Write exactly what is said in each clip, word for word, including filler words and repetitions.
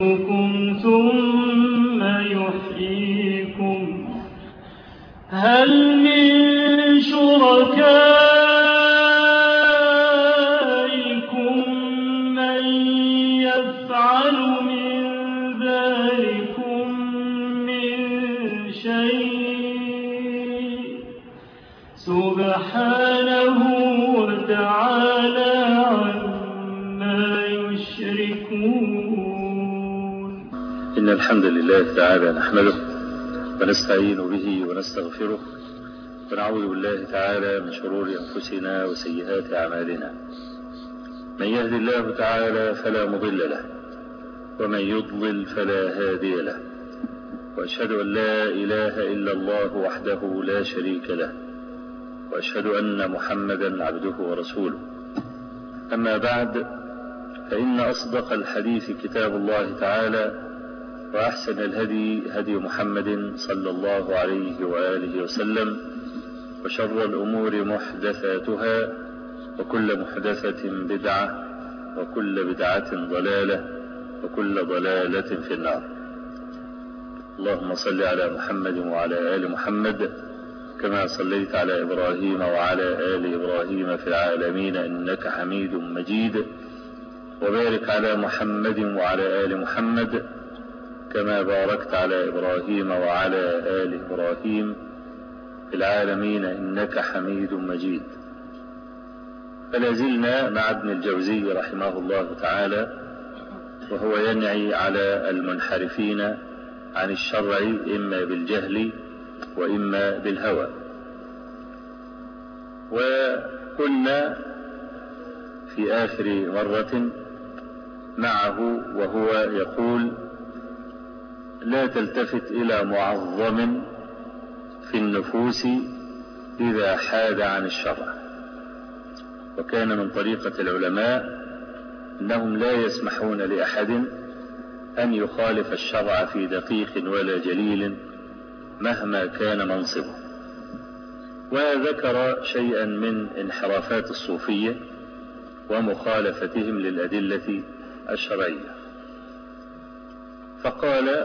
ثم يحييكم هل من شركائكم من يفعل من ذلكم من شيء سبحانه وتعالى عما يشركون. إن الحمد لله تعالى نحمده ونستعين به ونستغفره ونعوذ بالله تعالى من شرور أنفسنا وسيئات أعمالنا. من يهد الله تعالى فلا مضل له ومن يضلل فلا هادي له، وأشهد أن لا إله إلا الله وحده لا شريك له، وأشهد أن محمدا عبده ورسوله. أما بعد، فإن أصدق الحديث كتاب الله تعالى، وأحسن الهدي هدي محمد صلى الله عليه وآله وسلم، وشر الأمور محدثاتها، وكل محدثة بدعة، وكل بدعة ضلالة، وكل ضلالة في النار. اللهم صل على محمد وعلى آل محمد كما صليت على إبراهيم وعلى آل إبراهيم في العالمين إنك حميد مجيد، وبارك على محمد وعلى آل محمد كما باركت على إبراهيم وعلى آل إبراهيم في العالمين إنك حميد مجيد. فلا زلنا مع ابن الجوزي رحمه الله تعالى، وهو ينعي على المنحرفين عن الشرع إما بالجهل وإما بالهوى. وكنا في آخر مرة معه وهو يقول: لا تلتفت إلى معظم في النفوس إذا حاد عن الشرع. وكان من طريقة العلماء أنهم لا يسمحون لأحد أن يخالف الشرع في دقيق ولا جليل مهما كان منصبه. وذكر شيئا من انحرافات الصوفية ومخالفتهم للأدلة الشرعية، فقال: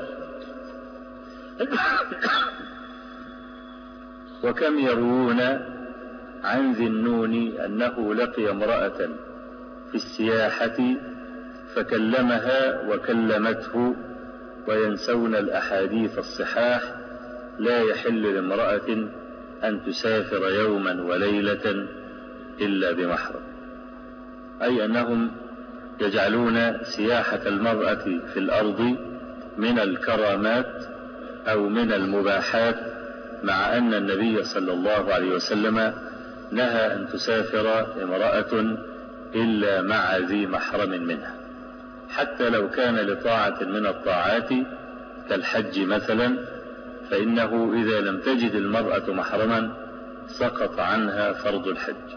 وكم يروون عن ذي النون أنه لقي امرأة في السياحة فكلمها وكلمته، وينسون الأحاديث الصحاح: لا يحل لامرأة أن تسافر يوما وليلة إلا بمحرم. أي أنهم يجعلون سياحة المرأة في الأرض من الكرامات أو من المباحات، مع أن النبي صلى الله عليه وسلم نهى أن تسافر امرأة إلا مع ذي محرم منها، حتى لو كان لطاعة من الطاعات كالحج مثلا، فإنه إذا لم تجد المرأة محرما سقط عنها فرض الحج.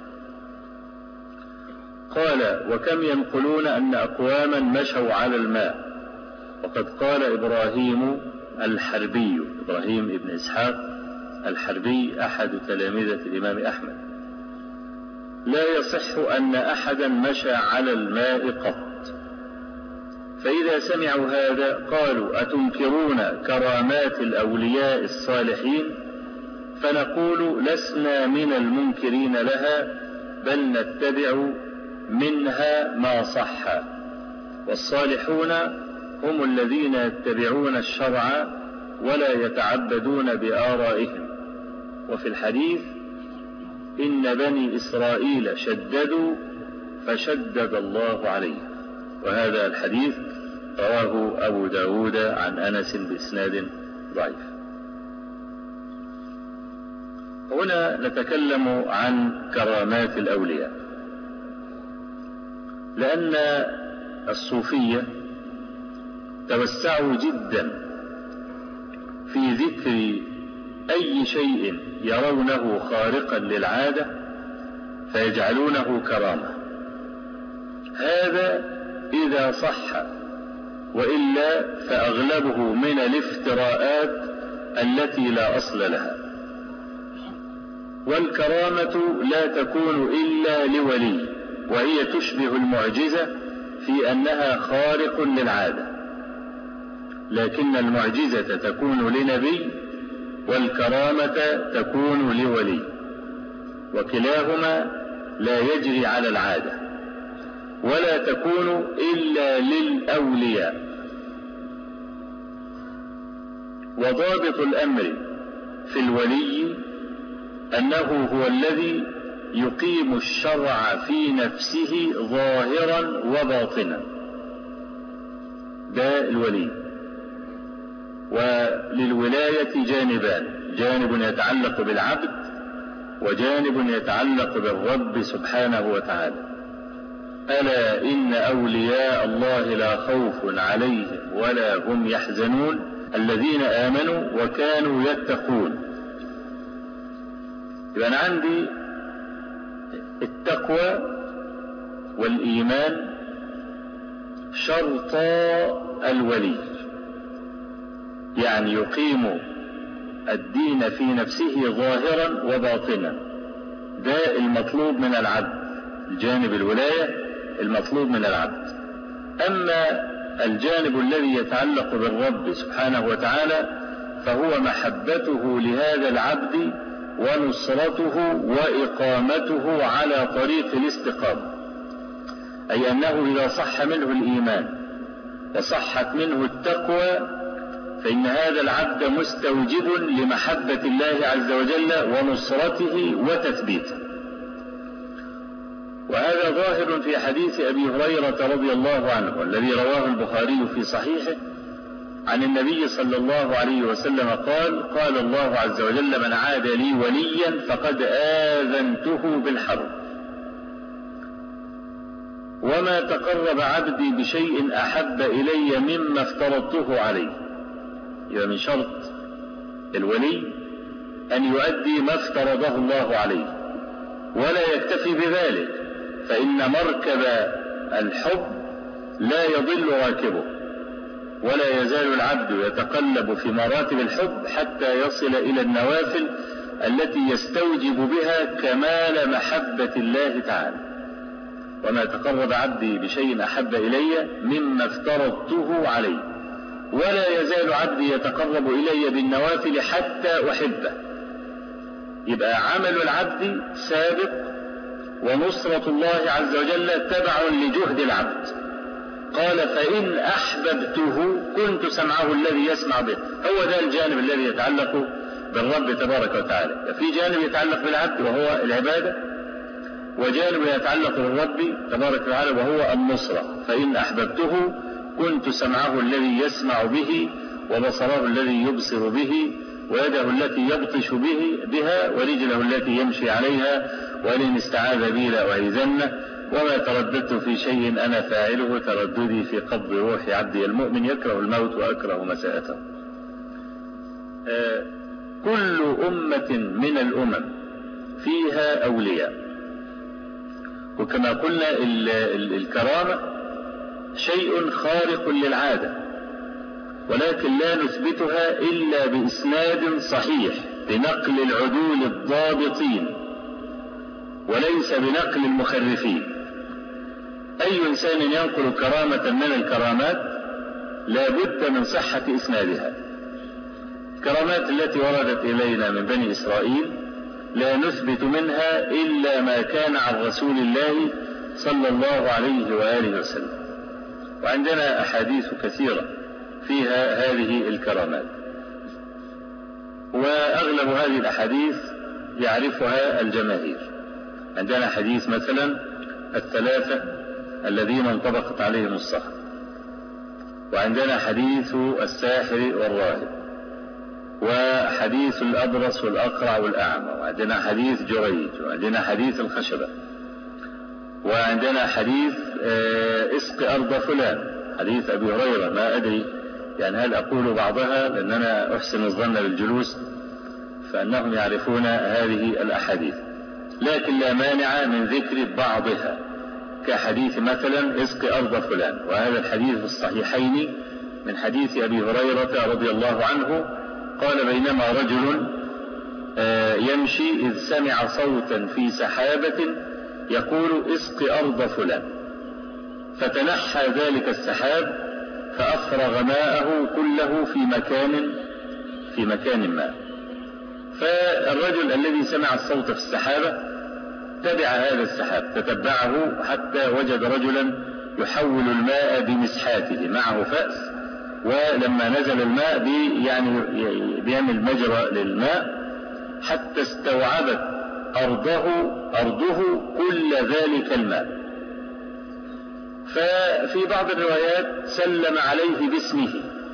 قال: وكم ينقلون أن أقواما مشوا على الماء. وقد قال إبراهيم الحربي، إبراهيم ابن إسحاق الحربي أحد تلامذة الإمام أحمد: لا يصح أن أحدا مشى على الماء قط. فإذا سمعوا هذا قالوا: أتنكرون كرامات الأولياء الصالحين؟ فنقول: لسنا من المنكرين لها، بل نتبع منها ما صح، والصالحون هم الذين يتبعون الشرع ولا يتعبدون بآرائهم. وفي الحديث: إن بني إسرائيل شددوا فشدد الله عليهم. وهذا الحديث رواه أبو داود عن أنس بإسناد ضعيف. هنا نتكلم عن كرامات الأولياء، لأن الصوفية توسعوا جدا في ذكر أي شيء يرونه خارقا للعادة فيجعلونه كرامة. هذا إذا صح، وإلا فأغلبه من الافتراءات التي لا أصل لها. والكرامة لا تكون إلا لولي، وهي تشبه المعجزة في أنها خارق للعادة، لكن المعجزة تكون لنبي والكرامة تكون لولي، وكلاهما لا يجري على العادة ولا تكون إلا للأولياء. وضابط الأمر في الولي أنه هو الذي يقيم الشرع في نفسه ظاهرا وباطنا، ده الولي. وللولاية جانبان، جانب يتعلق بالعبد وجانب يتعلق بالرب سبحانه وتعالى. ألا إن أولياء الله لا خوف عليهم ولا هم يحزنون الذين آمنوا وكانوا يتقون. يبقى أنا عندي التقوى والإيمان شرطا الولي، يعني يقيم الدين في نفسه ظاهرا وباطنا، ده المطلوب من العبد، الجانب الولاية المطلوب من العبد. أما الجانب الذي يتعلق بالرب سبحانه وتعالى فهو محبته لهذا العبد ونصرته وإقامته على طريق الاستقامة، أي أنه إذا صح منه الإيمان وصحت منه التقوى فإن هذا العبد مستوجب لمحبة الله عز وجل ونصرته وتثبيته. وهذا ظاهر في حديث أبي هريرة رضي الله عنه الذي رواه البخاري في صحيحه عن النبي صلى الله عليه وسلم قال: قال الله عز وجل: من عاد لي وليا فقد آذنته بالحرب، وما تقرب عبدي بشيء أحب إلي مما افترضته عليه. يبقى من شرط الولي أن يؤدي ما افترضه الله عليه، ولا يكتفي بذلك، فإن مركب الحب لا يضل راكبه، ولا يزال العبد يتقلب في مراتب الحب حتى يصل إلى النوافل التي يستوجب بها كمال محبة الله تعالى. وما تقرب عبدي بشيء أحب إلي مما افترضته عليه، ولا يزال عبدي يتقرب إلي بالنوافل حتى أحبه. يبقى عمل العبد سابق، ونصرة الله عز وجل تبع لجهد العبد. قال: فإن أحببته كنت سمعه الذي يسمع به. هو ده الجانب الذي يتعلق بالرب تبارك وتعالى. في جانب يتعلق بالعبد وهو العبادة، وجانب يتعلق بالرب تبارك وتعالى وهو النصرة. فإن أحببته كنت سمعه الذي يسمع به، وبصره الذي يبصر به، ويده التي يبطش به بها، ورجله التي يمشي عليها، ولئن استعاذ بي لأعيذنه، وما ترددت في شيء أنا فاعله ترددي في قبض روح عبدي المؤمن يكره الموت وأكره مساءته. آه كل أمة من الأمم فيها أولياء، وكما قلنا ال ال الكرامة شيء خارق للعادة، ولكن لا نثبتها إلا بإسناد صحيح بنقل العدول الضابطين، وليس بنقل المخرفين. أي إنسان ينقل كرامة من الكرامات لا بد من صحة إسنادها. الكرامات التي وردت إلينا من بني إسرائيل لا نثبت منها إلا ما كان عن رسول الله صلى الله عليه وآله وسلم، وعندنا أحاديث كثيرة فيها هذه الكرامات، وأغلب هذه الأحاديث يعرفها الجماهير. عندنا حديث مثلا الثلاثة الذين انطبقت عليهم الصخر، وعندنا حديث الساحر والراهب، وحديث الأبرص والأقرع والأعمى، وعندنا حديث جريج، وعندنا حديث الخشبة، وعندنا حديث اسق أرض فلان، حديث أبي هريرة. ما أدري يعني هل أقول بعضها لأن أنا أحسن الظن بالجلوس فأنهم يعرفون هذه الأحاديث، لكن لا مانع من ذكر بعضها، كحديث مثلا اسق أرض فلان، وهذا الحديث في الصحيحين من حديث أبي هريرة رضي الله عنه قال: بينما رجل يمشي إذ سمع صوتا في سحابة يقول اسق أرض فلان، فتنحى ذلك السحاب فأفرغ ماءه كله في مكان في مكان ما. فالرجل الذي سمع الصوت في السحابة تبع هذا السحاب، تتبعه حتى وجد رجلا يحول الماء بمسحاته، معه فأس، ولما نزل الماء بي يعني بيعمل مجرى للماء حتى استوعبت أرضه أرضه كل ذلك الماء. ففي بعض الروايات سلم عليه باسمه،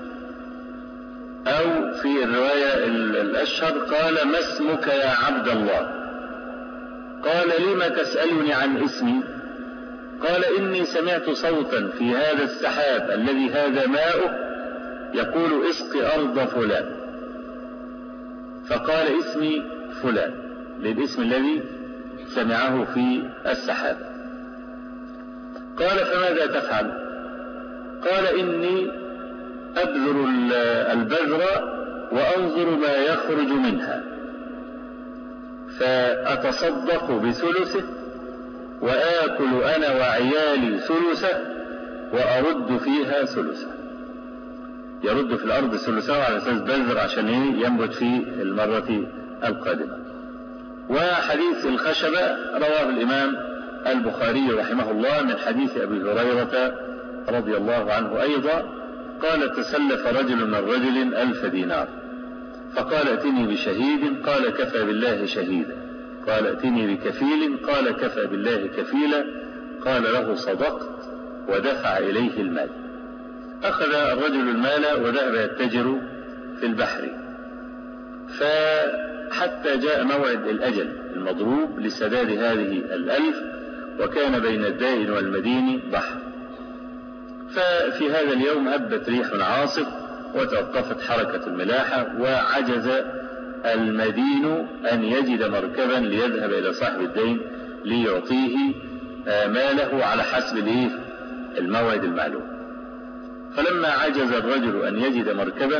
أو في الرواية الأشهر قال: ما اسمك يا عبد الله؟ قال: لم تسألني عن اسمي؟ قال: إني سمعت صوتا في هذا السحاب الذي هذا ماؤه يقول: اسق أرض فلان. فقال: اسمي فلان، للاسم الذي سمعه في السحاب. قال: فماذا تفعل؟ قال: إني أبذر البذر وأنظر ما يخرج منها، فأتصدق بثلثه وآكل أنا وعيالي ثلثه وأرد فيها ثلثه. يرد في الأرض ثلثه على أساس بذر عشان ينبت في المرة القادمة. وحديث الخشبة رواه الإمام البخاري رحمه الله من حديث أبي هريرة رضي الله عنه أيضا قال: تسلف رجل من رجل ألف دينار، فقال: ائتني بشهيد، قال: كفى بالله شهيدا. قال: ائتني بكفيل، قال: كفى بالله كفيلا. قال له: صدقت، ودفع إليه المال. أخذ الرجل المال وذهب يتجر في البحر، فحتى جاء موعد الأجل المضروب لسداد هذه الألف، وكان بين الدائن والمدين بحر. ففي هذا اليوم هبت ريح عاصف وتوقفت حركة الملاحة، وعجز المدين أن يجد مركبا ليذهب إلى صاحب الدين ليعطيه ماله على حسب الموعد المعلوم. فلما عجز الرجل أن يجد مركبا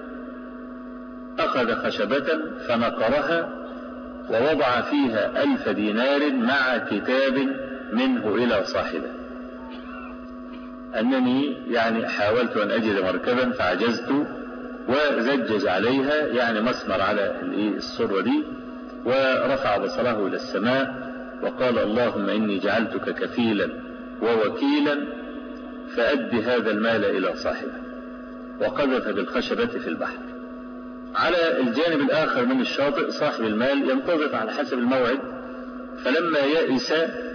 أخذ خشبة فنقرها ووضع فيها ألف دينار مع كتاب منه إلى صاحبه: أنني يعني حاولت أن أجد مركبا فعجزت، وزجج عليها يعني مسمر على الصرة دي، ورفع بصره إلى السماء وقال: اللهم إني جعلتك كفيلا ووكيلا فأد هذا المال إلى صاحبه، وقذف بالخشبة في البحر. على الجانب الآخر من الشاطئ صاحب المال ينتظر على حسب الموعد، فلما يئس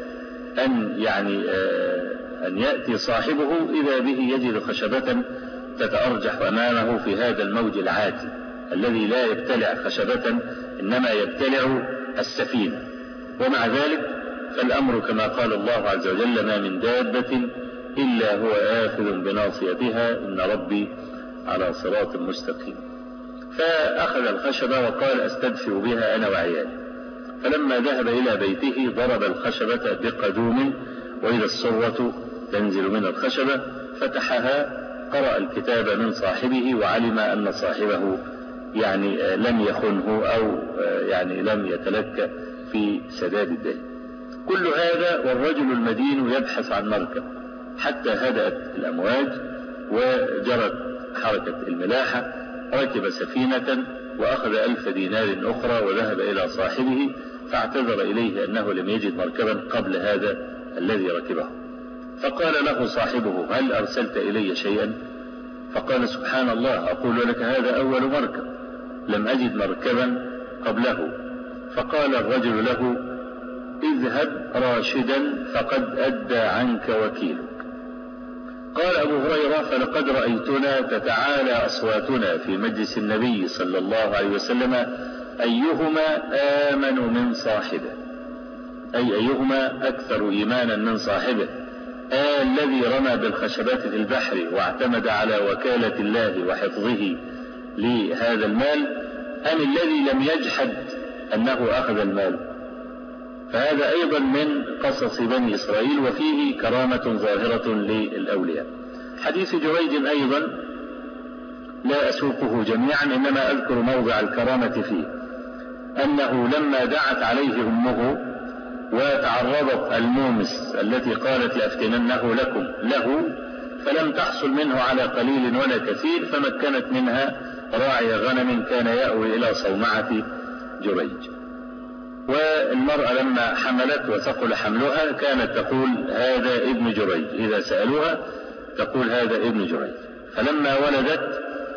أن يعني أن يأتي صاحبه إذا به يجد خشبة تتأرجح أمامه في هذا الموج العاتي الذي لا يبتلع خشبة إنما يبتلع السفينة. ومع ذلك فالأمر كما قال الله عز وجل: ما من دابة إلا هو آخذ بناصيتها إن ربي على صراط مستقيم. فأخذ الخشبة وقال: أستدفئ بها أنا وعيالي. فلما ذهب إلى بيته ضرب الخشبة بقدوم، وإذا الصرة تنزل من الخشبة، فتحها، قرأ الكتاب من صاحبه، وعلم أن صاحبه يعني لم يخنه أو يعني لم يتلكأ في سداد الدين. كل هذا والرجل المدين يبحث عن مركب حتى هدأت الأمواج وجرت حركة الملاحة، ركب سفينة وأخذ ألف دينار أخرى وذهب إلى صاحبه، فاعتذر إليه أنه لم يجد مركبا قبل هذا الذي ركبه. فقال له صاحبه: هل أرسلت إلي شيئا؟ فقال: سبحان الله، أقول لك هذا أول مركب، لم أجد مركبا قبله. فقال الرجل له: اذهب راشدا فقد أدى عنك وكيلك. قال أبو هريرة: فلقد رأيتنا تتعالى أصواتنا في مجلس النبي صلى الله عليه وسلم أيهما آمن من صاحبه، أي أيهما أكثر إيمانا من صاحبه، آه الذي رمى بالخشبات في البحر واعتمد على وكالة الله وحفظه لهذا المال، أم الذي لم يجحد أنه أخذ المال. فهذا أيضا من قصص بني إسرائيل، وفيه كرامة ظاهرة للأولياء. حديث جريج أيضا لا أسوقه جميعا، إنما أذكر موضع الكرامة فيه، أنه لما دعت عليه أمه وتعرضت المومس التي قالت لأفتننه لكم له، فلم تحصل منه على قليل ولا كثير، فمكنت منها راعي غنم كان يأوي إلى صومعة جريج. والمرأة لما حملت وثقل حملها كانت تقول هذا ابن جريج، إذا سألوها تقول هذا ابن جريج. فلما ولدت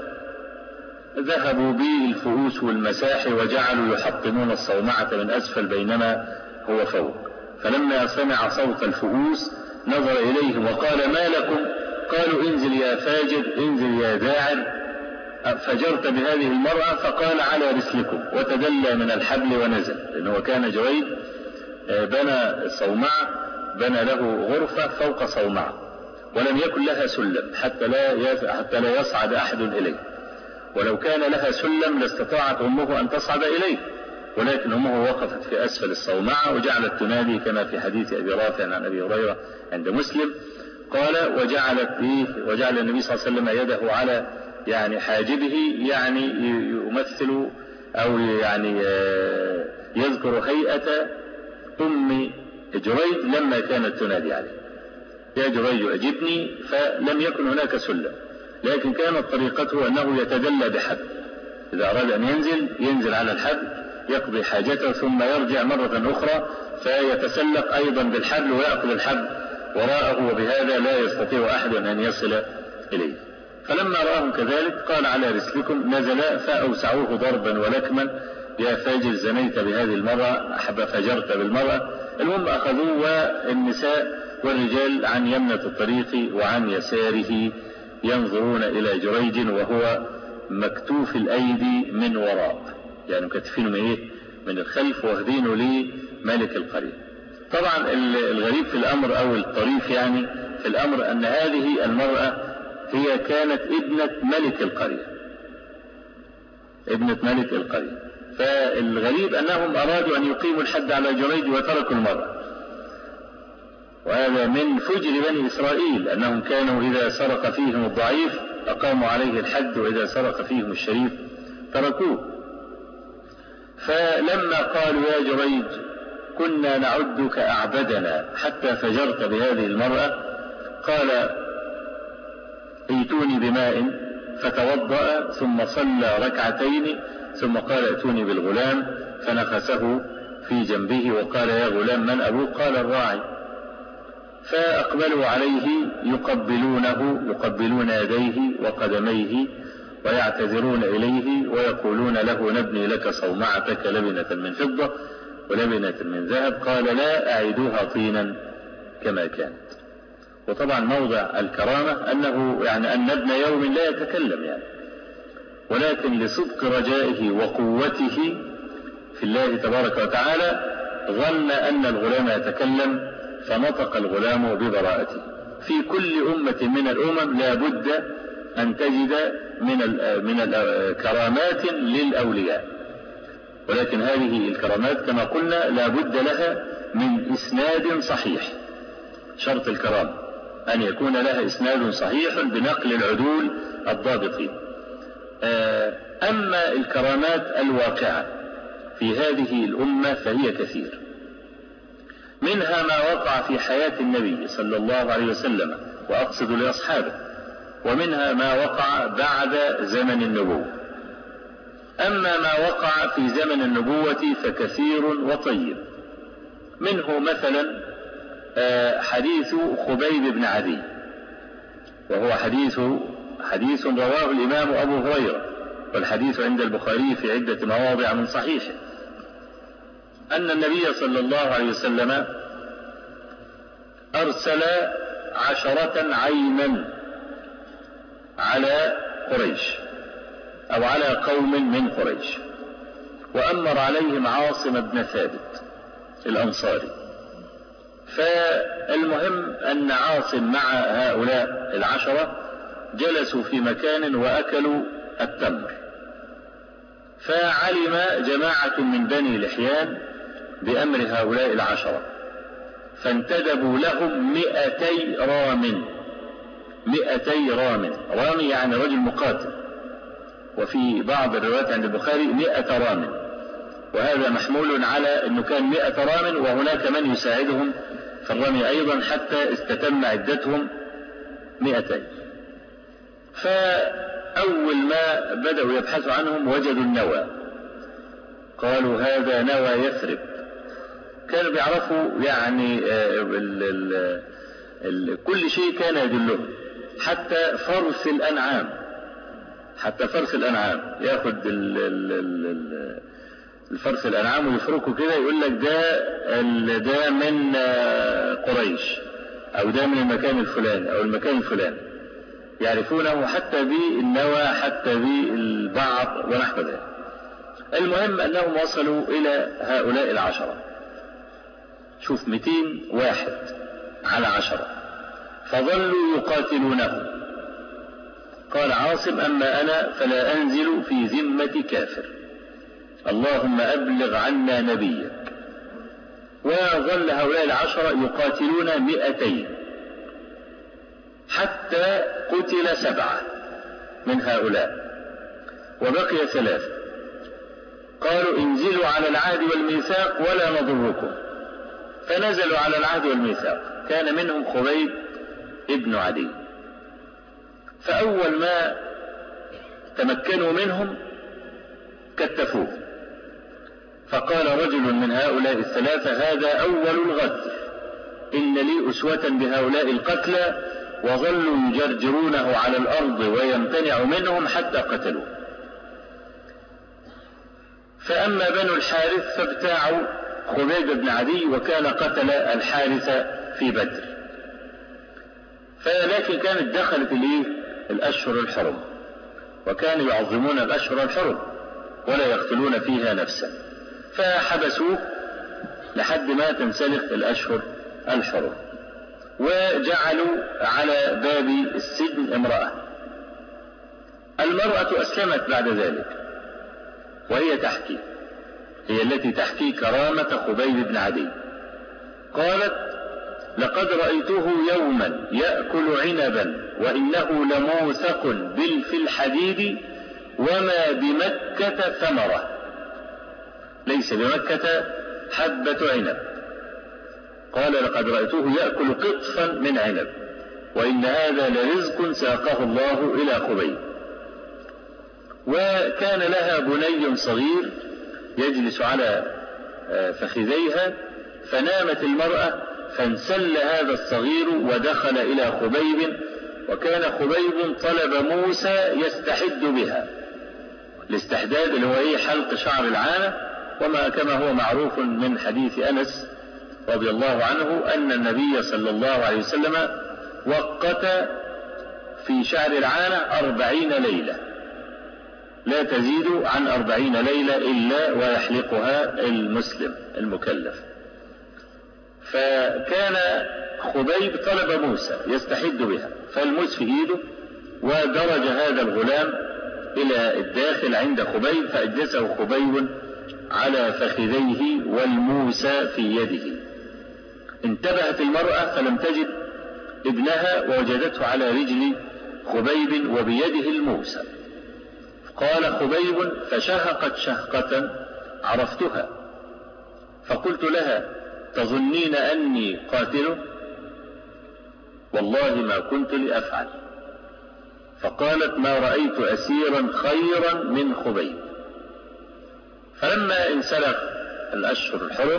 ذهبوا بالفؤوس والمساحي وجعلوا يحطمون الصومعة من أسفل بينما هو فوق. فلما سمع صوت الفؤوس نظر إليهم وقال ما لكم؟ قالوا انزل يا فاجر، انزل يا داعر. فجرت بهذه المرأة، فقال على رسلكم، وتدلى من الحبل ونزل، لأنه كان جريج بنى الصومعة، بنى له غرفة فوق صومعة ولم يكن لها سلم حتى لا حتى لا يصعد أحد إليه، ولو كان لها سلم لاستطاعت أمه أن تصعد إليه، ولكن أمه وقفت في أسفل الصومعة وجعلت تنادي كما في حديث أبي رافع عن أبي هريرة عند مسلم قال وجعلت وجعل النبي صلى الله عليه وسلم يده على يعني حاجبه، يعني يمثل أو يعني يذكر هيئة أم جريج لما كانت تنادي عليه يا جريج أجبني، فلم يكن هناك سلم، لكن كانت طريقته أنه يتدلى بحبل، إذا أراد أن ينزل ينزل على الحبل يقضي حاجته ثم يرجع مرة أخرى فيتسلق أيضا بالحبل ويأخذ الحبل وراءه، وبهذا لا يستطيع أحد أن يصل إليه. فلما رآهم كذلك قال على رسلكم، نزل فأوسعوه ضربا ولكما يا فاجر زنيت بهذه المرأة، أحب فجرت بالمرأة. المهم أخذوه والنساء والرجال عن يمنة الطريق وعن يساره ينظرون إلى جريج وهو مكتوف الأيدي من وراء، يعني مكتفينه من إيه؟ من الخلف واخدينه لملك القرية. طبعا الغريب في الأمر أو الطريف يعني في الأمر أن هذه المرأة هي كانت ابنة ملك القرية، ابنة ملك القرية. فالغريب أنهم أرادوا أن يقيموا الحد على جريج وتركوا المرأة، وهذا من فجر بني إسرائيل أنهم كانوا إذا سرق فيهم الضعيف أقاموا عليه الحد، وإذا سرق فيهم الشريف تركوه. فلما قالوا يا جريج كنا نعدك أعبدنا حتى فجرت بهذه المرأة، قال ائتوني بماء فتوضأ ثم صلى ركعتين ثم قال ائتوني بالغلام فنخسه في جنبه وقال يا غلام من أبوك؟ قال الراعي. فأقبلوا عليه يقبلونه يقبلون يديه وقدميه ويعتذرون إليه ويقولون له نبني لك صومعتك لبنة من فضة ولبنة من ذهب. قال لا أعيدوها طينا كما كانت. وطبعا موضع الكرامة أنه يعني أن ابن يوم لا يتكلم يعني، ولكن لصدق رجائه وقوته في الله تبارك وتعالى ظن أن الغلام يتكلم فنطق الغلام ببراءته. في كل أمة من الأمم لا بد أن تجد من من الكرامات للأولياء، ولكن هذه الكرامات كما قلنا لا بد لها من إسناد صحيح. شرط الكرامة أن يكون لها إسناد صحيح بنقل العدول الضابطين. أما الكرامات الواقعة في هذه الأمة فهي كثير، منها ما وقع في حياة النبي صلى الله عليه وسلم وأقصد لأصحابه، ومنها ما وقع بعد زمن النبوة. أما ما وقع في زمن النبوة فكثير وطيب، منه مثلا حديث خبيب بن عدي، وهو حديث حديث رواه الإمام أبو هريرة، والحديث عند البخاري في عدة مواضع من صحيحه، أن النبي صلى الله عليه وسلم أرسل عشرة عينا على قريش أو على قوم من قريش، وأمر عليهم عاصم بن ثابت الأنصاري. فالمهم أن عاصم مع هؤلاء العشرة جلسوا في مكان وأكلوا التمر، فعلم جماعة من بني لحيان بأمر هؤلاء العشرة فانتدبوا لهم مئتي رام. مئتي رام، رامي يعني رجل مقاتل، وفي بعض الروايات عند البخاري مئة رام، وهذا محمول على أنه كان مئة رام وهناك من يساعدهم في الرمي أيضا حتى استتم عدتهم مئتين. فأول ما بدأوا يبحثوا عنهم وجدوا النوى، قالوا هذا نوى يثرب. كانوا بيعرفوا يعني ال ال ال كل شيء كان يدلهم، حتى فرث الأنعام، حتى فرث الأنعام ياخد ال ال ال الفرث الأنعام ويفركه كده، يقول لك ده ده من قريش، أو ده من المكان الفلاني أو المكان الفلاني، يعرفونه حتى بالنوى حتى بالبعض ونحو ذلك. المهم أنهم وصلوا إلى هؤلاء العشرة. شوف مئتين واحد على عشرة، فظلوا يقاتلونه. قال عاصم أما أنا فلا أنزل في ذمة كافر، اللهم أبلغ عنا نبيك. وظل هؤلاء العشرة يقاتلون مئتين حتى قتل سبعة من هؤلاء وبقي ثلاثة. قالوا انزلوا على العهد والميثاق ولا نضركم، فنزلوا على العهد والميثاق. كان منهم خبيب ابن عدي. فأول ما تمكنوا منهم كتفوه، فقال رجل من هؤلاء الثلاثة هذا أول الغدر، إن لي أسوة بهؤلاء القتلى، وظلوا يجرجرونه على الأرض ويمتنع منهم حتى قتلوه. فأما بنو الحارث فابتاعوا خبيب بن عدي، وكان قتل الحارث في بدر. فلكن كانت دخلت الايه الأشهر الحرم، وكانوا يعظمون الأشهر الحرم ولا يقتلون فيها نفسا، فحبسوه لحد ما تنسلخ الأشهر الحرم. وجعلوا على باب السجن امرأة. المرأة أسلمت بعد ذلك، وهي تحكي، هي التي تحكي كرامة خبيب بن عدي. قالت لقد رأيته يوما يأكل عنبا وإنه لموثق في الحديد، وما بمكة ثمرة، ليس بمكة حبة عنب. قال لقد رأيته يأكل قطفا من عنب، وإن هذا لرزق ساقه الله إلى خبيب. وكان لها بني صغير يجلس على فخذيها، فنامت المرأة فانسل هذا الصغير ودخل إلى خبيب، وكان خبيب طلب موسى يستحد بها. الاستحداد اللي هو ايه حلق شعر العانة، وما كما هو معروف من حديث أنس رضي الله عنه أن النبي صلى الله عليه وسلم وقت في شعر العانة أربعين ليلة، لا تزيد عن أربعين ليلة إلا ويحلقها المسلم المكلف. فكان خبيب طلب موسى يستحد بها، فالموس في ايده، ودرج هذا الغلام الى الداخل عند خبيب، فاجلسه خبيب على فخذيه والموسى في يده. انتبهت المرأة فلم تجد ابنها، ووجدته على رجل خبيب وبيده الموسى. قال خبيب فشهقت شهقة عرفتها، فقلت لها تظنين أني قاتله؟ والله ما كنت لأفعل. فقالت ما رأيت أسيرا خيرا من خبيب. فلما انسلخ الأشهر الحرم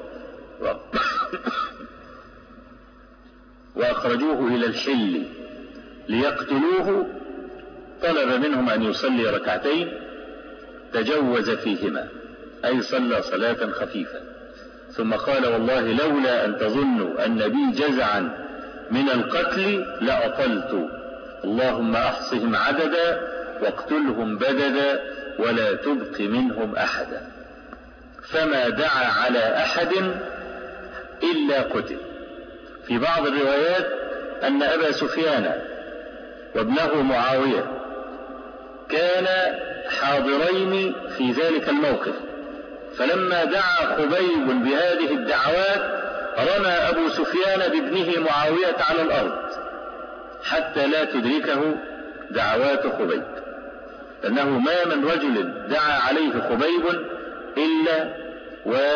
وأخرجوه إلى الحل ليقتلوه، طلب منهم أن يصلي ركعتين تجوز فيهما، أي صلى صلاة خفيفة، ثم قال والله لولا أن تظنوا أن بي جزعا من القتل لأطلت، اللهم أحصهم عددا واقتلهم بددا ولا تبق منهم أحدا. فما دعا على أحد إلا قتل. في بعض الروايات أن أبا سفيان وابنه معاوية كان حاضرين في ذلك الموقف، فلما دعا خبيب بهذه الدعوات رمى أبو سفيان بابنه معاوية على الأرض حتى لا تدركه دعوات خبيب، لأنه ما من رجل دعا عليه خبيب إلا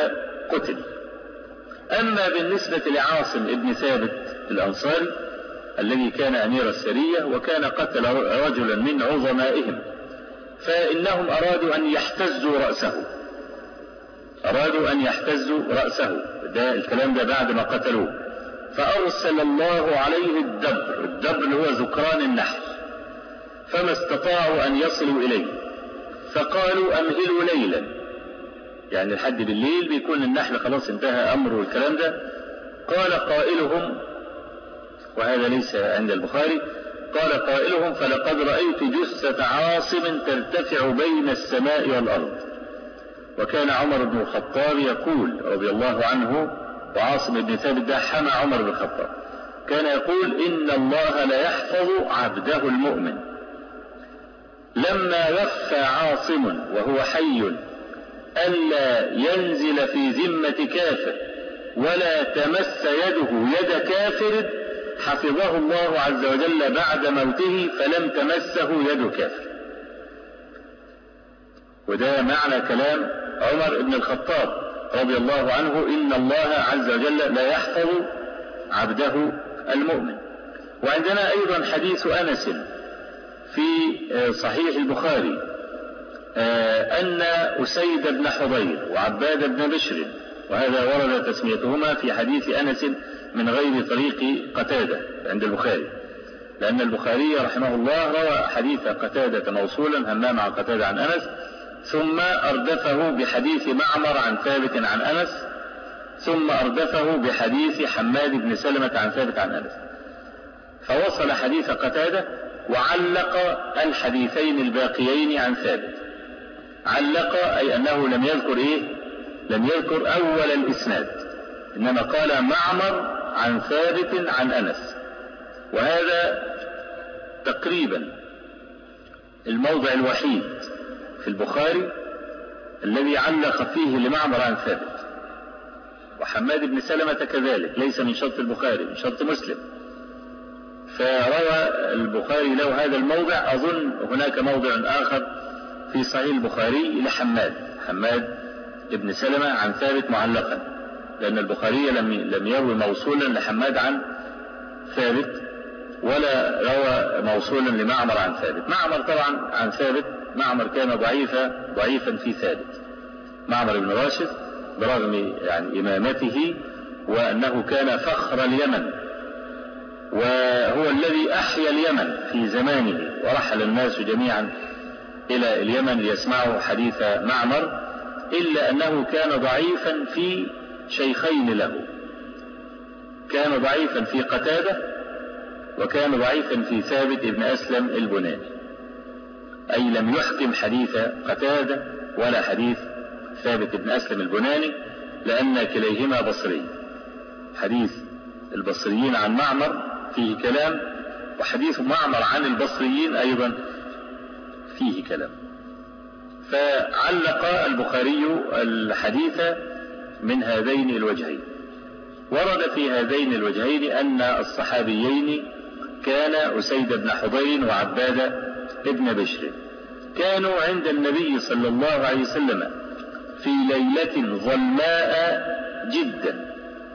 وقتل. أما بالنسبة لعاصم ابن ثابت الأنصاري الذي كان أمير السرية، وكان قتل رجلا من عظمائهم، فإنهم أرادوا أن يحتزوا رأسه أرادوا أن يحتزوا رأسه ده الكلام ده بعد ما قتلوه، فأرسل الله عليه الدبر. الدبر هو ذكران النحل، فما استطاعوا أن يصلوا إليه، فقالوا أمهلوا ليلا، يعني لحد بالليل بيكون النحل خلاص انتهى أمره والكلام ده. قال قائلهم، وهذا ليس عند البخاري، قال قائلهم: فلقد رأيت جثة عاصم ترتفع بين السماء والأرض. وكان عمر بن الخطاب يقول رضي الله عنه، وعاصم بن ثابت ده حمى عمر بن الخطاب، كان يقول: إن الله لا يحفظ عبده المؤمن. لما وفى عاصم وهو حي ألا ينزل في ذمة كافر ولا تمس يده يد كافر، حفظه الله عز وجل بعد موته فلم تمسه يد كافر. وده معنى كلام عمر بن الخطاب رضي الله عنه: إن الله عز وجل لا يحفظ عبده المؤمن. وعندنا أيضا حديث أنس في صحيح البخاري أن أسيد بن حضير وعباد بن بشر، وهذا ورد تسميتهما في حديث أنس من غير طريق قتادة عند البخاري، لأن البخاري رحمه الله روى حديث قتادة موصولا همام عن قتادة عن أنس، ثم أردفه بحديث معمر عن ثابت عن أنس، ثم أردفه بحديث حماد بن سلمة عن ثابت عن أنس، فوصل حديث قتادة وعلق الحديثين الباقيين عن ثابت. علق أي أنه لم يذكر إيه؟ لم يذكر أول الإسناد، إنما قال معمر عن ثابت عن أنس. وهذا تقريبا الموضع الوحيد في البخاري الذي علق فيه لمعمر عن ثابت. وحماد بن سلمة كذلك ليس من شرط البخاري، من شرط مسلم، فروى البخاري له هذا الموضع. أظن هناك موضع آخر في صحيح البخاري لحماد حماد بن سلمة عن ثابت معلقا، لأن البخاري لم لم يروي موصولا لحماد عن ثابت ولا روى موصولا لمعمر عن ثابت. معمر طبعا عن ثابت، معمر كان ضعيفا ضعيفا في ثابت، معمر بن راشد، برغم يعني إمامته وأنه كان فخر اليمن، وهو الذي أحيا اليمن في زمانه، ورحل الناس جميعا إلى اليمن ليسمعوا حديث معمر، إلا أنه كان ضعيفا في شيخين له، كان ضعيفا في قتادة وكان ضعيفا في ثابت بن أسلم البناني، أي لم يحكم حديث قتادة ولا حديث ثابت بن أسلم البناني، لأن كليهما بصري. حديث البصريين عن معمر فيه كلام، وحديث معمر عن البصريين أيضا فيه كلام. فعلق البخاري الحديث من هذين الوجهين. ورد في هذين الوجهين أن الصحابيين كان أسيد بن حضير وعباد بن بشر كانوا عند النبي صلى الله عليه وسلم في ليلة ظلماء جدا،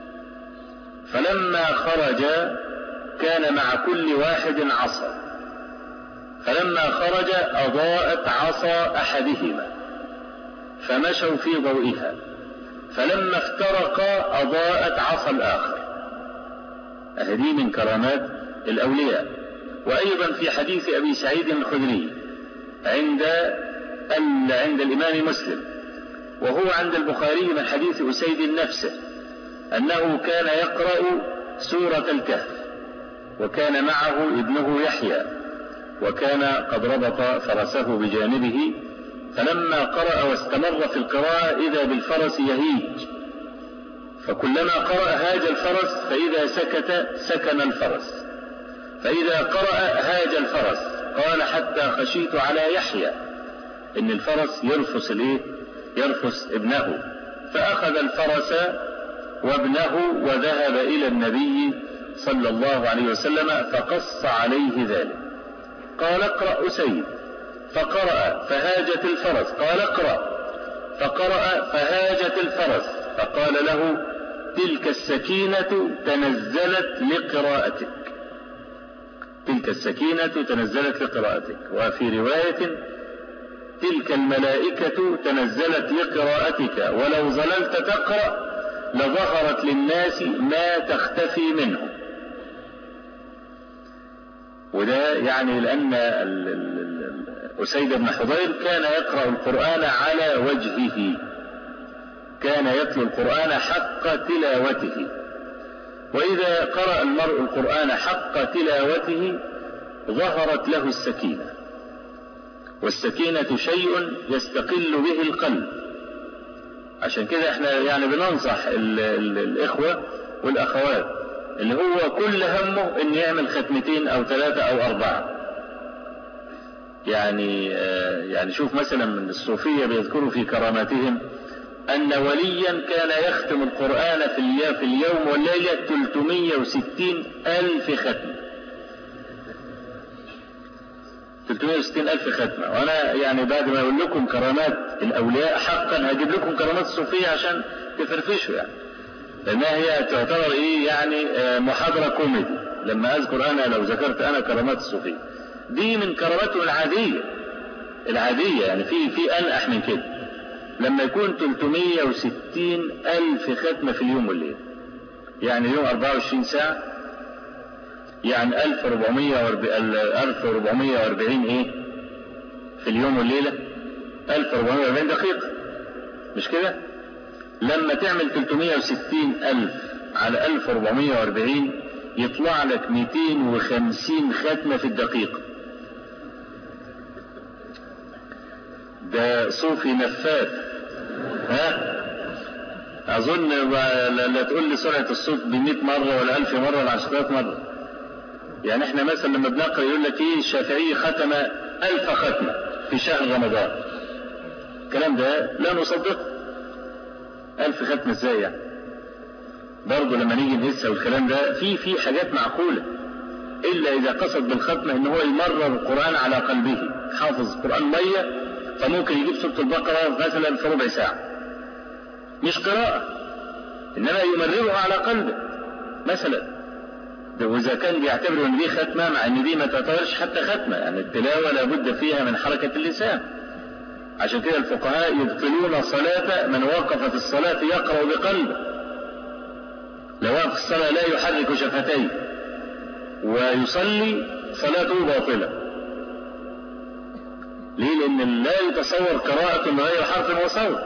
فلما خرج كان مع كل واحد عصا، فلما خرج أضاءت عصا أحدهما فمشوا في ضوئها، فلما افترقا أضاءت عصا الآخر. هذه من كرامات الأولياء. وأيضا في حديث أبي سعيد الخدري عند عند الإمام مسلم، وهو عند البخاري من حديث أسيد نفسه، أنه كان يقرأ سورة الكهف، وكان معه ابنه يحيى، وكان قد ربط فرسه بجانبه، فلما قرأ واستمر في القراءة إذا بالفرس يهيج، فكلما قرأ هاج الفرس، فإذا سكت سكن الفرس، فإذا قرأ هاج الفرس. قال: حتى خشيت على يحيى إن الفرس يرفس الإيه؟ يرفس ابنه، فأخذ الفرس وابنه وذهب إلى النبي صلى الله عليه وسلم فقص عليه ذلك. قال: اقرأ أسيد، فقرأ فهاجت الفرس. قال: اقرأ، فقرأ فهاجت الفرس، فقال له: تلك السكينة تنزلت لقراءتك. تلك السكينة تنزلت لقراءتك. وفي رواية تلك الملائكة تنزلت لقراءتك ولو ظللت تقرأ لظهرت للناس ما تختفي منهم. وده يعني لأن أسيد بن حضير كان يقرأ القرآن على وجهه، كان يتلو القرآن حق تلاوته، وإذا قرأ المرء القرآن حق تلاوته ظهرت له السكينة، والسكينة شيء يستقل به القلب. عشان كده احنا يعني بننصح ال ال الإخوة والأخوات اللي هو كل همه ان يعمل ختمتين او ثلاثة او اربعة. يعني آه يعني شوف مثلا من الصوفية بيذكروا في كراماتهم ان وليا كان يختم القرآن في في اليوم والليلة ثلاثمائة وستين الف ختمة، ثلاثمائة وستين الف ختمة. وانا يعني بعد ما اقول لكم كرامات الاولياء حقا هجيب لكم كرامات الصوفية عشان تفرفشوا يعني، لأنها هي تعتبر ايه يعني محاضرة كوميدي. لما اذكر انا لو ذكرت انا كرامات الصوفية دي من كراماتهم العادية العادية يعني في في انقح من كده. لما يكون ثلاثمائة وستين الف ختمة في اليوم والليل، يعني اليوم أربعة وعشرين ساعة، يعني ألف وأربعمائة وأربعين ايه في اليوم والليلة، ألف وأربعمائة وأربعين دقيقة، مش كده؟ لما تعمل ثلاثمائة وستين ألف على ألف وأربعمائة وأربعين يطلع لك مئتين وخمسين ختمة في الدقيقة. ده صوفي نفاث. ها أظن لا تقول لي سرعة الصوت بمئة مرة ولا ألف مرة ولا عشرات مرة. يعني احنا مثلا لما بنقرأ يقول لك ايه الشافعي ختم ألف ختمة في شهر رمضان. الكلام ده لا نصدقه. ألف ختمة ازاي يعني؟ برضه لما نيجي نقيسها والكلام ده في في حاجات معقولة، إلا إذا قصد بالختمة إن هو يمرر القرآن على قلبه. حافظ القرآن مية فممكن يجيب سورة البقرة مثلا في ربع ساعة، مش قراءة إنما يمررها على قلبه مثلا. وإذا كان بيعتبر إن دي ختمة، مع إن دي ما تعتبرش حتى ختمة، يعني التلاوة لابد فيها من حركة اللسان. عشان كده الفقهاء يبطلون صلاة من وقف في الصلاة يقرأ بقلبه. لو وقف الصلاة لا يحرك شفتيه ويصلي صلاته باطلة. ليه؟ لأن لا يتصور قراءة من غير حرف وصوت،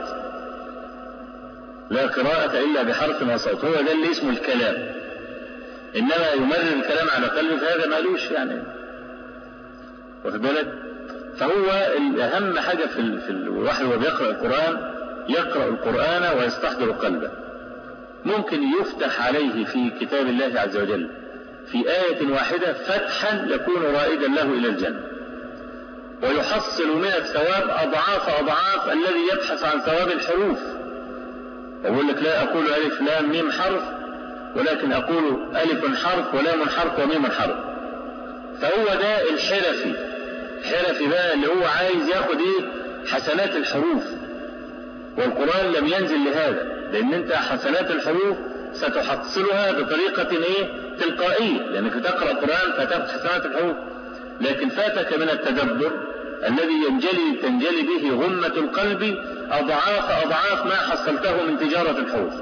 لا قراءة إلا بحرف وصوت، هو ده اللي اسمه الكلام. إنما يمرر الكلام على قلبه فهذا مالوش يعني، واخد بالك؟ فهو أهم حاجة في الواحد وهو بيقرأ القرآن يقرأ القرآن ويستحضر قلبه. ممكن يفتح عليه في كتاب الله عز وجل في آية واحدة فتحا يكون رائدا له إلى الجنة، ويحصل من الثواب أضعاف أضعاف الذي يبحث عن ثواب الحروف. أقول لك لا أقول ألف لام ميم حرف، ولكن أقول ألف حرف ولام حرف وميم حرف. فهو ده الحرفي، الحرفي بقى اللي هو عايز ياخد ايه حسنات الحروف، والقرآن لم ينزل لهذا، لأن انت حسنات الحروف ستحصلها بطريقة ايه تلقائية، لأنك تقرأ القرآن فتاخد حسنات الحروف. لكن فاتك من التدبر الذي ينجلي تنجلي به غمة القلب أضعاف أضعاف ما حصلته من تجارة الحروف.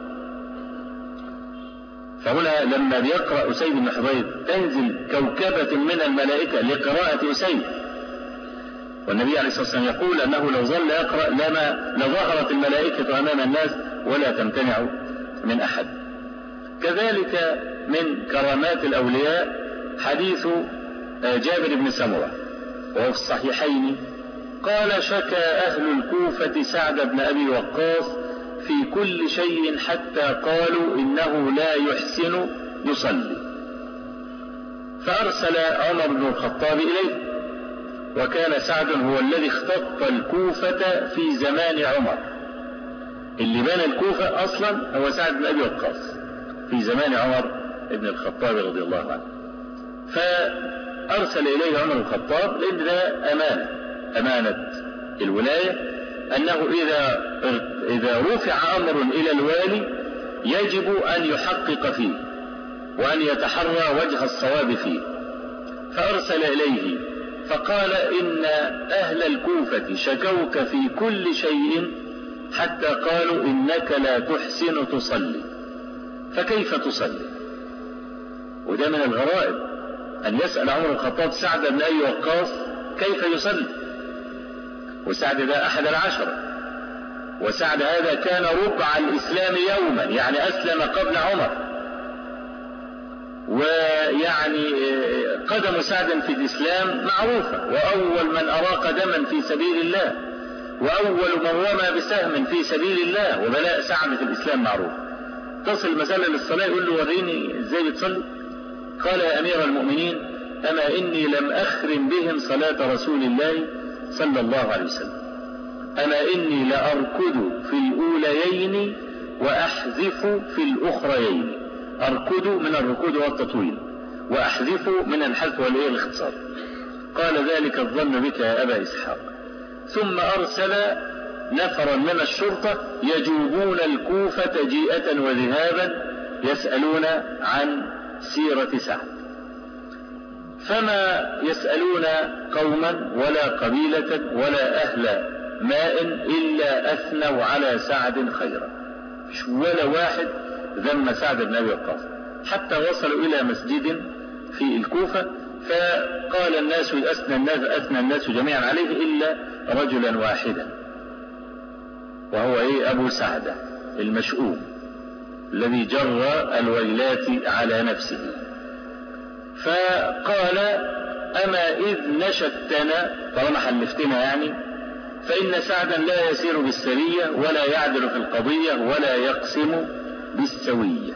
فهنا لما بيقرأ أسيد بن حضير تنزل كوكبة من الملائكة لقراءة أسيد، والنبي عليه الصلاة والسلام يقول أنه لو ظل يقرأ لما لظهرت الملائكة أمام الناس ولا تمتنع من أحد. كذلك من كرامات الأولياء حديث جابر بن سمرة وهو في الصحيحين قال: شكى أهل الكوفة سعد بن أبي وقاص في كل شيء حتى قالوا إنه لا يحسن يصلي، فأرسل عمر بن الخطاب إليه، وكان سعد هو الذي اختط الكوفة في زمان عمر. اللي بنى الكوفة أصلا هو سعد بن أبي وقاص في زمان عمر بن الخطاب رضي الله عنه. فأرسل إليه عمر بن الخطاب لأن ده أمانة أمانة الولاية، أنه إذا إذا رفع أمر إلى الوالي يجب أن يحقق فيه وأن يتحرى وجه الصواب فيه. فأرسل إليه فقال إن أهل الكوفة شكوك في كل شيء حتى قالوا إنك لا تحسن تصلي، فكيف تصلي؟ وده من الغرائب أن يسأل عمر الخطاب سعد بن أبي وقاص كيف يصلي، وسعد ده أحد العشرة، وسعد هذا كان ربع الإسلام يوما، يعني أسلم قبل عمر، ويعني قدم سعد في الإسلام معروفة، وأول من أراق دما في سبيل الله، وأول من رمى بسهم في سبيل الله، وبلاء سعد في الإسلام معروف. تصل مسألة للصلاة يقول له وريني إزاي بتصلي؟ قال يا أمير المؤمنين أما إني لم أخرم بهم صلاة رسول الله صلى الله عليه وسلم، أما إني لأركض في الأوليين وأحذف في الأخريين. أركض من الركود والتطويل، وأحذف من الحذف والإيه الاختصار. قال ذلك الظن بك يا أبا إسحاق. ثم أرسل نفرا من الشرطة يجوبون الكوفة جيئة وذهابا يسألون عن سيرة سعد، فما يسألون قوما ولا قبيلة ولا أهل ماء إلا أثنوا على سعد خيرا، ولا واحد ذم سعد بن أبي وقاص، حتى وصلوا إلى مسجد في الكوفة فقال الناس أثنى الناس, أثنى الناس جميعا عليه إلا رجلا واحدا، وهو إيه؟ أبو سعدة المشؤوم الذي جر الويلات على نفسه. فقال أما إذ نشدتنا، طالما حلفتنا يعني، فإن سعدا لا يسير بالسرية ولا يعدل في القضية ولا يقسم بالسوية.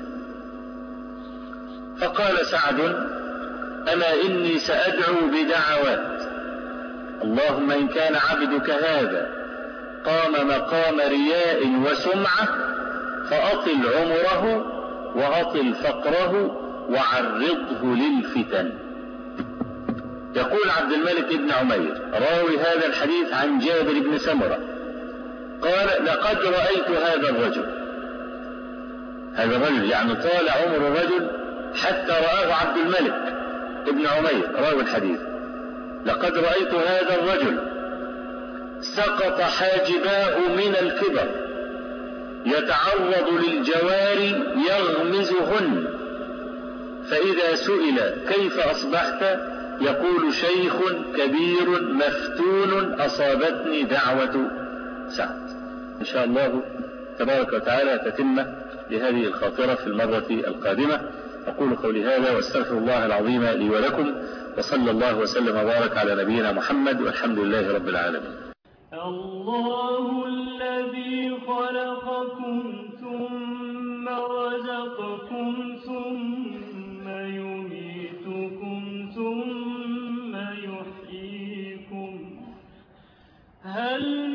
فقال سعد أما إني سأدعو بدعوات، اللهم إن كان عبدك هذا قام مقام رياء وسمعة فأطل عمره وأطل فقره وعرضه للفتن. يقول عبد الملك بن عمير راوي هذا الحديث عن جابر بن سمرة قال لقد رأيت هذا الرجل، هذا الرجل يعني طال عمر الرجل حتى رآه عبد الملك ابن عمير راوي الحديث، لقد رأيت هذا الرجل سقط حاجباه من الكبر يتعرض للجواري يغمزهن، فإذا سئل كيف أصبحت يقول شيخ كبير مفتون أصابتني دعوة سعد. إن شاء الله تبارك وتعالى تتم لهذه الخاطرة في المرة القادمة. أقول قولي هذا واستغفر الله العظيم لي ولكم، وصلى الله وسلم وبارك على نبينا محمد والحمد لله رب العالمين. الله الذي خلقكم ثم رزقكم ثم يميتكم ثم يحييكم، هل